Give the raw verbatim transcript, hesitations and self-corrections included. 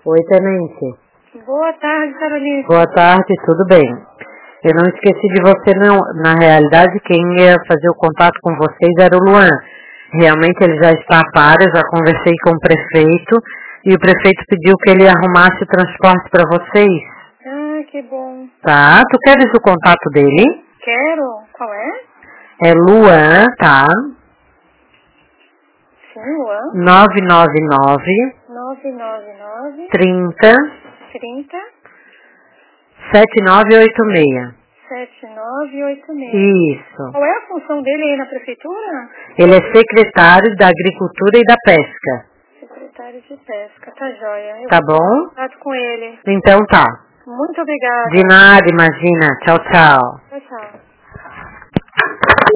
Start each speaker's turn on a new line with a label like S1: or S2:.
S1: Oi, tenente.
S2: Boa tarde, Carolina.
S1: Boa tarde, tudo bem? Eu não esqueci de você, não. Na realidade, quem ia fazer o contato com vocês era o Luan. Realmente ele já está a par, eu já conversei com o prefeito e o prefeito pediu que ele arrumasse o transporte para vocês.
S2: Ah, que bom.
S1: Tá? Tu queres o contato dele?
S2: Quero. Qual é?
S1: É Luan, tá?
S2: Sim, Luan.
S1: nove nove nove,
S2: nove nove nove,
S1: trinta,
S2: trinta,
S1: sete nove oito seis.
S2: sete nove oito seis.
S1: Isso.
S2: Qual é a função dele aí na prefeitura?
S1: Ele é secretário da Agricultura e da Pesca.
S2: Secretário de Pesca, tá joia. Eu
S1: Tá
S2: vou
S1: bom?
S2: contato com ele.
S1: Então tá.
S2: Muito obrigada.
S1: De nada, imagina. Tchau, tchau.
S2: Tchau, tchau.